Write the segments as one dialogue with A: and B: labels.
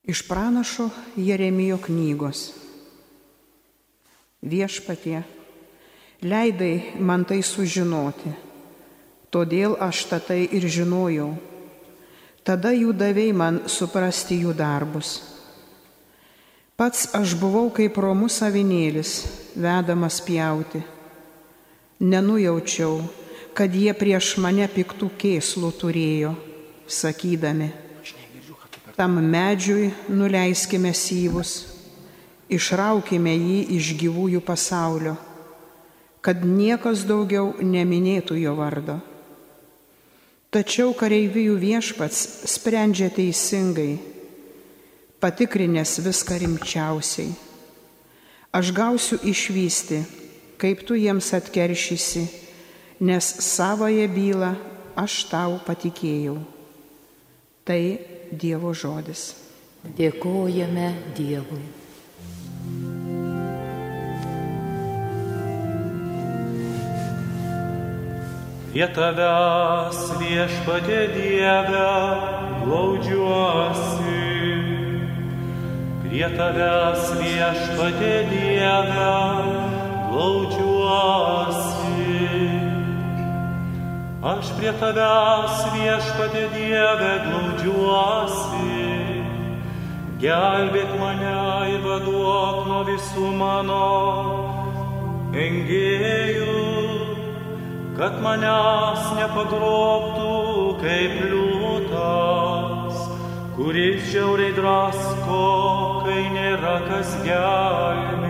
A: Iš pranašo Jeremijo knygos. Viešpatie, leidai man tai sužinoti, todėl aš tai ir žinojau. Tada jų davei man suprasti jų darbus. Pats aš buvau kaip romus avinėlis, vedamas pjauti. Nenujaučiau, kad jie prieš mane piktų kėslų turėjo, sakydami: tam medžiui nuleiskime syvus, išraukime jį iš gyvųjų pasaulio, kad niekas daugiau neminėtų jo vardo. Tačiau kareivijų Viešpats sprendžia teisingai, patikrinęs viską rimčiausiai. Aš gausiu išvysti, kaip tu jiems atkeršysi, nes savąją bylą aš tau patikėjau. Tai Dievo žodis.
B: Dėkojame Dievui.
C: Prie tavęs, Viešpatie Dieve, glaudžiuosi. Prie tavęs, Viešpatie Dieve, glaudžiuosi. Aš prie tavęs, Viešpatie Dieve, glaudžiuosi. Gelbėk mane ir vaduok nuo visų mano engėjų, kad manęs nepagrobtų kaip liūtas, kuris žiauriai drasko, kai nėra kas gelbėti.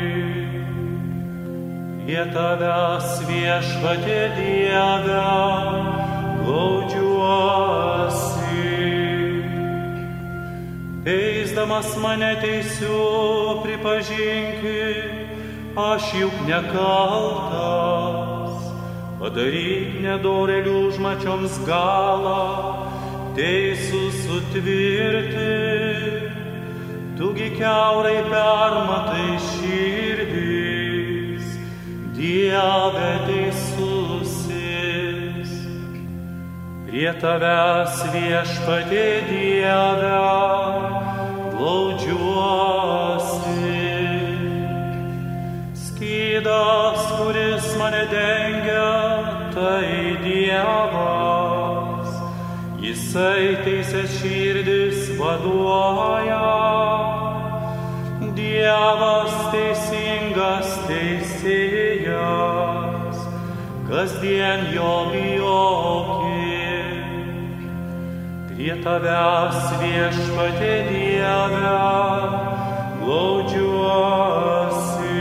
C: Prie tavęs, Viešpatie Dieve, glaudžiuosi. Teisdamas mane teisiu, pripažinki, aš juk nekaltas. Padaryk nedorėlių užmačioms galą, teisų sutvirti. Tugi kiaurai permatai širdis, Dieve teisusis. Prie tavęs, Viešpatie Dieve, glaudžiuosi. Skydas, kuris mane dengia, tai Dievas. Jisai teisės širdis vaduoja. Dievas teisingas teisėjas, kasdien jo bijokit. Prie tavęs, Viešpatie Dieve, glaudžiuosi.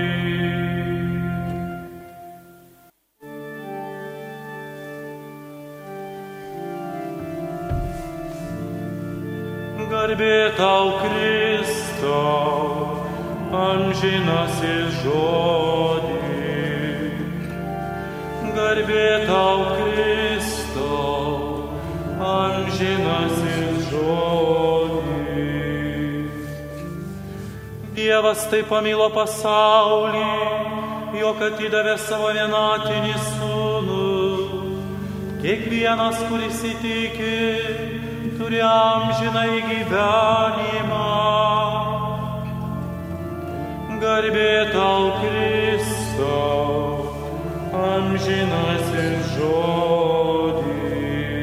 C: Garbė tau, Kristau, amžinasis žodį. Garbė tau, Kristau, amžinasis žodį. Dievas taip pamilo pasaulį, jog atidavė savo vienatinį sūnų. Kiekvienas, kuris įtiki, turi amžinai gyvenimą. Garbė tau, Kristau, amžinasis žodį.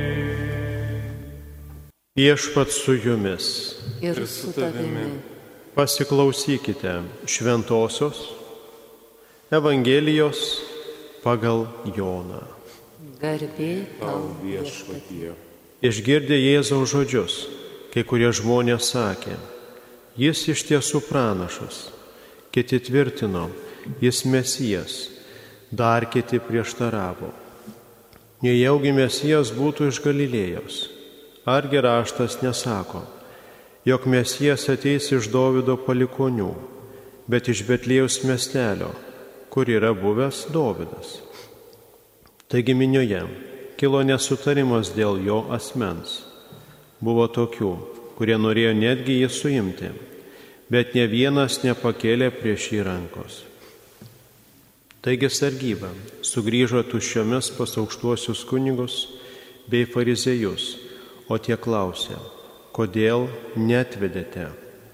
D: Viešpats su jumis.
B: Ir su tavimi.
D: Pasiklausykite šventosios Evangelijos pagal Joną.
B: Garbė tau, Viešpatie.
D: Išgirdę Jėzaus žodžius, kai kurie žmonės sakė: jis iš tiesų pranašas. Kiti tvirtino: jis Mesijas. Dar kiti prieštaravo: nejaugi Mesijas būtų iš Galilėjos. Argi raštas nesako, jog Mesijas ateis iš Dovydo palikuonių, bet iš Betliejaus miestelio, kur yra buvęs Dovydas. Taigi minioje kilo nesutarimas dėl jo asmens. Buvo tokių, kurie norėjo netgi jį suimti, bet ne vienas nepakėlė prieš jį rankos. Taigi sargyba sugrįžo tuščiomis pas aukštuosius kunigus bei fariziejus, o tie klausė: kodėl netvedėte?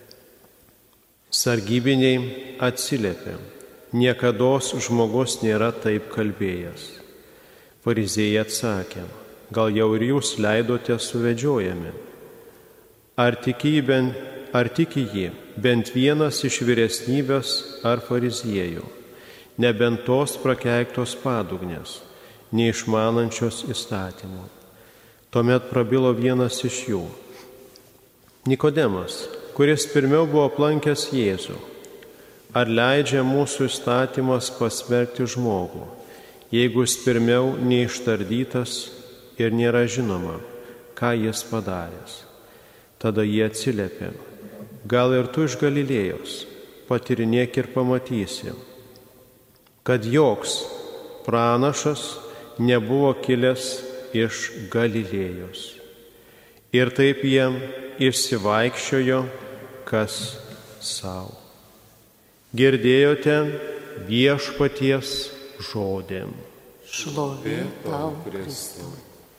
D: Sargybiniai atsiliepė, niekados žmogus nėra taip kalbėjęs. Fariziejai atsakė, gal jau ir jūs leidote suvedžiojami? Ar tiki jį bent vienas iš vyresnybės ar fariziejų, nebent tos prakeiktos padugnės, neišmanančios įstatymų? Tuomet prabilo vienas iš jų, Nikodemas, kuris pirmiau buvo aplankęs Jėzų. Ar leidžia mūsų įstatymas pasmerkti žmogų, jeigu jis pirmiau neištardytas ir nėra žinoma, ką jis padaręs? Tada jie atsiliepė, gal ir tu iš Galilėjos, patyrinėk ir pamatysi, kad joks pranašas nebuvo kilęs iš Galilėjos. Ir taip jie išsivaikščiojo kas savo. Girdėjote viešpaties žodį.
B: Šlovė tau, Kristau.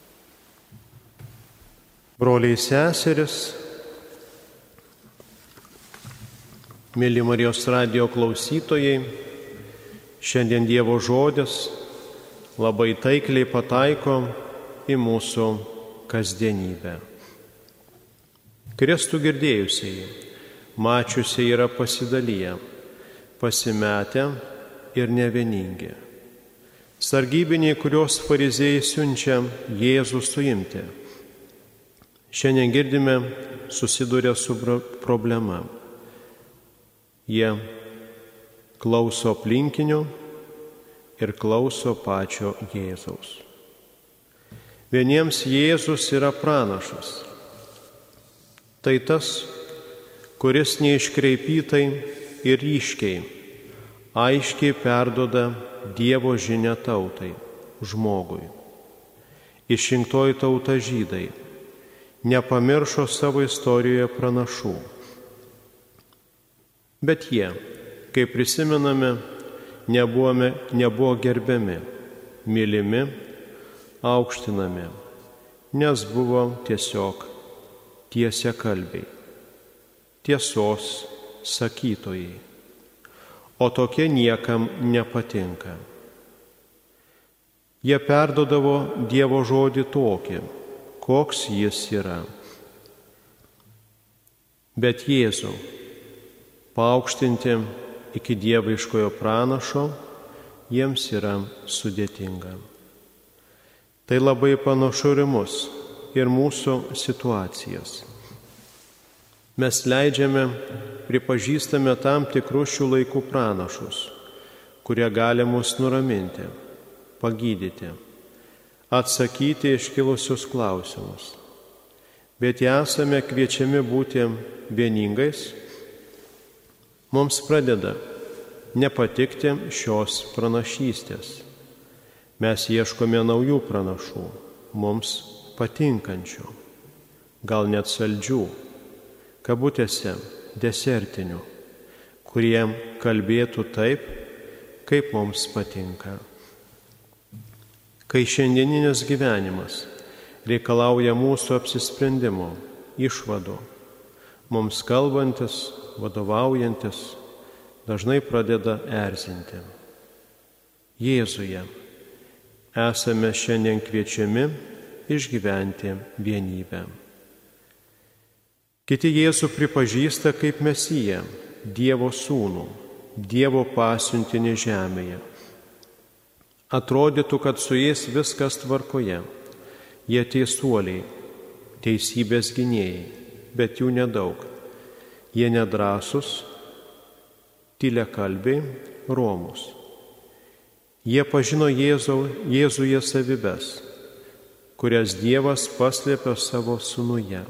D: Broliai seseris, mėly Marijos radijo klausytojai, šiandien Dievo žodis labai taikliai pataiko į mūsų kasdienybę. Kristų girdėjusieji, mačiusieji yra pasidalyję, pasimetę ir nevieningi. Sargybiniai, kurios fariziejai siunčia Jėzų suimti, šiandien girdime, susiduria su problema. Jie klauso aplinkinių ir klauso pačio Jėzaus. Vieniems Jėzus yra pranašas. Tai tas, kuris neiškreipytai ir ryškiai, aiškiai perduoda Dievo žinią tautai, žmogui. Išrinktoji tauta žydai nepamiršo savo istorijoje pranašų. Bet jie, kaip prisimename, nebuvo gerbiami, mylimi, aukštinami, nes buvo tiesiog tiesiakalbiai, tiesos sakytojai, o tokie niekam nepatinka. Jie perduodavo Dievo žodį tokį, koks jis yra. Bet Jėzų paaukštinti iki dieviškojo pranašo jiems yra sudėtinga. Tai labai panašu ir mus, ir mūsų situacijas. Mes leidžiame, pripažįstame tam tikrus šių laikų pranašus, kurie gali mus nuraminti, pagydyti, atsakyti iškilusius klausimus. Bet jei esame kviečiami būti vieningais, mums pradeda nepatikti šios pranašystės. Mes ieškome naujų pranašų, mums patinkančių, gal net saldžių, kabutėse desertinių, kurie kalbėtų taip, kaip mums patinka. Kai šiandieninis gyvenimas reikalauja mūsų apsisprendimo, išvadų, mums kalbantis, vadovaujantis, dažnai pradeda erzinti. Jėzuje esame šiandien kviečiami išgyventi vienybę. Kiti Jėzų pripažįsta kaip Mesiją, Dievo sūnų, Dievo pasiuntinį žemėje. Atrodytų, kad su jais viskas tvarkoje. Jie teisuoliai, teisybės gynėjai, bet jų nedaug. Jie nedrąsus, tyliakalbiai, romūs. Jie pažino Jėzuje savybes, kurias Dievas paslėpė savo sūnuje.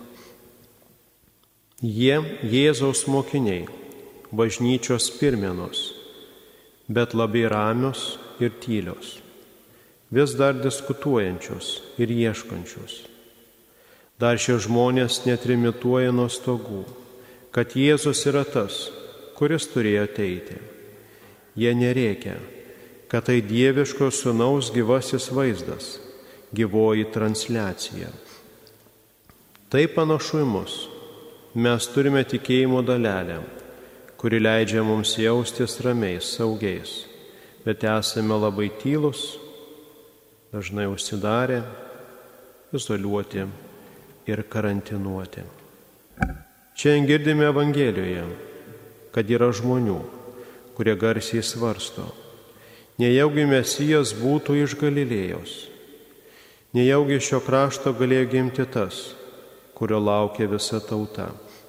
D: Jie Jėzaus mokiniai, bažnyčios pirmienos, bet labai ramios ir tylios, vis dar diskutuojančios ir ieškančios. Dar šie žmonės netrimituoja nuo stogų, kad Jėzus yra tas, kuris turėjo ateiti. Jie nerėkia, kad tai dieviško sūnaus gyvasis vaizdas, gyvoji transliacija. Tai panašu į mus. Mes turime tikėjimo dalelę, kuri leidžia mums jaustis ramiais, saugiais, bet esame labai tylus, dažnai užsidarę, izoliuoti ir karantinuoti. Šiandien girdime Evangelijoje, kad yra žmonių, kurie garsiai svarsto, nejaugi Mesijas būtų iš Galilėjos, nejaugi šio krašto galėjo gimti tas, kurio laukia visa tauta.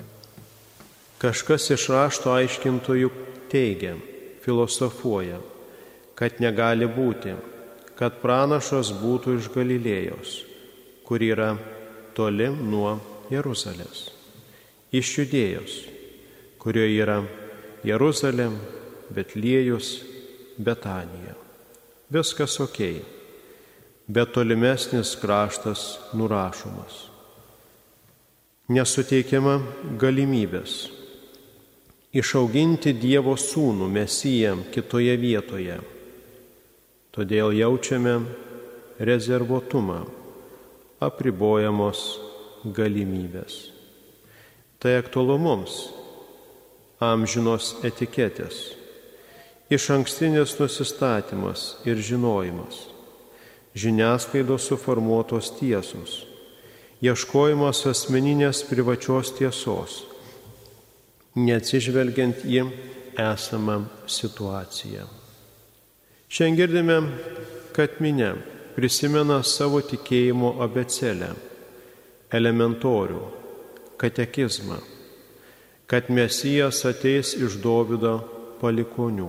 D: Kažkas iš rašto aiškintojų teigia, filosofuoja, kad negali būti, kad pranašas būtų iš Galilėjos, kur yra toli nuo Jeruzalės, iš Judėjos, kurioje yra Jeruzalė, Betliejus, Betanija. Viskas okei, bet tolimesnis kraštas nurašomas. Nesuteikiama galimybės išauginti Dievo sūnų Mesiją kitoje vietoje. Todėl jaučiame rezervuotumą, apribojamos galimybės. Tai aktualu mums, amžinos etiketės, išankstinis nusistatymas ir žinojimas, žiniasklaidos suformuotos tiesos, ieškojimas asmeninės privačios tiesos, neatsižvelgiant į esamą situaciją. Šiandien girdime, kad minia prisimena savo tikėjimo abėcėlę, elementorių, katekizmą, kad Mesijas ateis iš Dovydo palikuonių.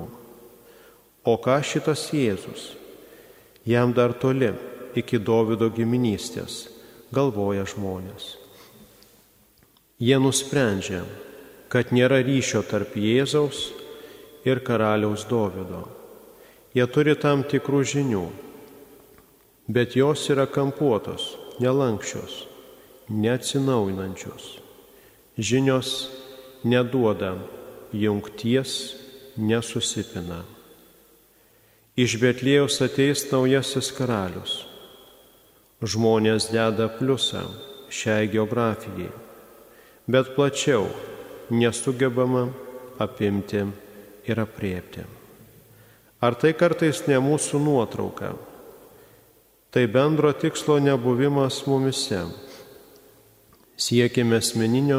D: O ką šitas Jėzus? Jam dar toli iki Dovydo giminystės, galvoja žmonės. Jie nusprendžia, kad nėra ryšio tarp Jėzaus ir karaliaus Dovydo. Jie turi tam tikrų žinių, bet jos yra kampuotos, nelankščios, neatsinaujinančios. Žinios neduoda jungties, nesusipina. Iš Betliejaus ateis naujasis karalius. Žmonės deda pliusą šiai geografijai, bet plačiau nesugebama apimti ir aprėpti. Ar tai kartais ne mūsų nuotrauka? Tai bendro tikslo nebuvimas mumise. Siekime asmeninio,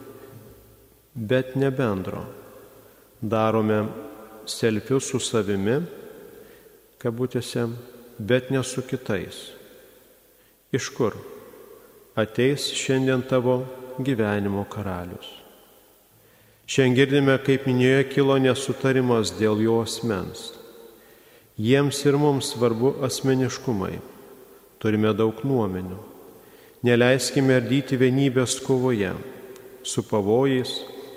D: bet ne bendro. Darome selfius su savimi, kabutėse, bet ne su kitais. Iš kur ateis šiandien tavo gyvenimo karalius? Šiandien girdime, kaip minioje kilo nesutarimas dėl jo asmens. Jiems ir mums svarbu asmeniškumai. Turime daug nuomonių. Neleiskime ardyti vienybės kovoje su pavojais,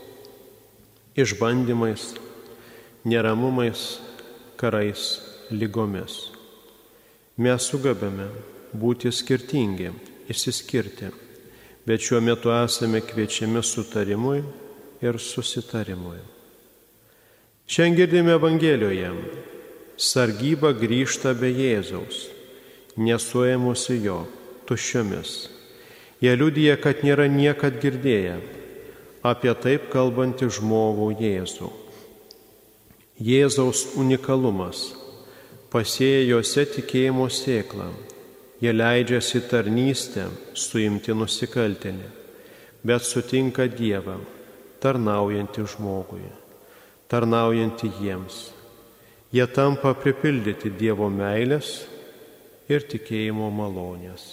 D: išbandymais, neramumais, karais, lygomis. Mes sugebame būti skirtingi, išsiskirti, bet šiuo metu esame kviečiami sutarimui ir susitarimui. Šiandien girdime Evangelijoje, sargyba grįžta be Jėzaus, nesuėmusi jo, tuščiomis. Jie liudija, kad nėra niekad girdėję apie taip kalbantį žmogų Jėzų. Jėzaus unikalumas pasėja juose tikėjimo sėklą. Jie leidžiasi tarnystę suimti nusikaltėlį, bet sutinka Dievą, tarnaujantį žmogui, tarnaujantį jiems. Jie tampa pripildyti Dievo meilės ir tikėjimo malonės.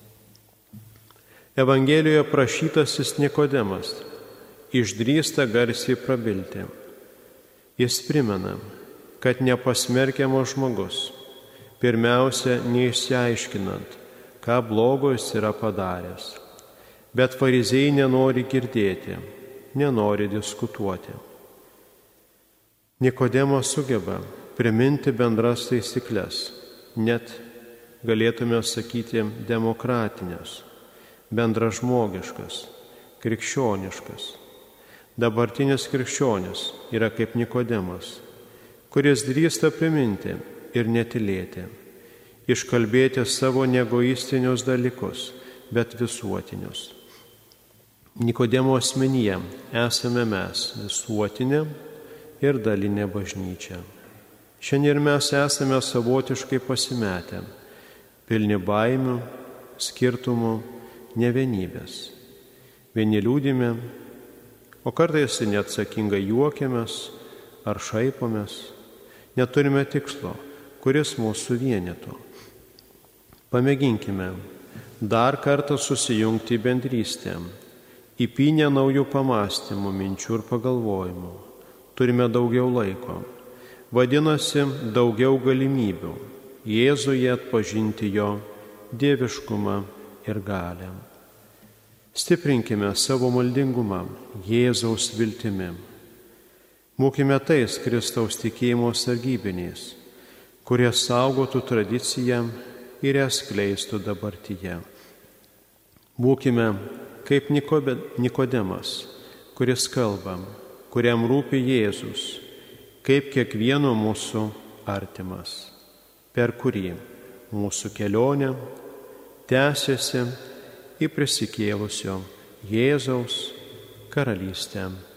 D: Evangelijoje prašytasis Nikodemas išdrįsta garsiai prabilti. Jis primena, kad nepasmerkiamas žmogus, pirmiausia, neišsiaiškinant, ką blogo jis yra padaręs. Bet fariziejai nenori girdėti, nenori diskutuoti. Nikodemas sugeba priminti bendras taisyklės, net galėtume sakyti demokratinės, bendražmogiškas, krikščioniškas. Dabartinis krikščionis yra kaip Nikodemas, kuris drįsta priminti ir netylėti, iškalbėti savo neegoistinius dalykus, bet visuotinius. Nikodemo asmenyje esame mes, visuotinė ir dalinė bažnyčia. Šiandien ir mes esame savotiškai pasimetę, pilni baimių, skirtumų, nevienybės. Vieni liūdime, o kartais neatsakingai juokiamės ar šaipomės. Neturime tikslo, kuris mūsų vienytų. Pamėginkime dar kartą susijungti į bendrystę, įpynę naujų pamastymų, minčių ir pagalvojimų. Turime daugiau laiko, vadinasi, daugiau galimybių Jėzuje atpažinti jo dieviškumą ir galią. Stiprinkime savo maldingumą Jėzaus viltimi. Būkime tais Kristaus tikėjimo sargybiniais, kurie saugotų tradiciją ir ją skleistų dabartyje. Būkime kaip Nikodemas, kuris kalba, kuriam rūpi Jėzus, kaip kiekvieno mūsų artimas, per kurį mūsų kelionė tęsiasi į prisikėlusio Jėzaus karalystę.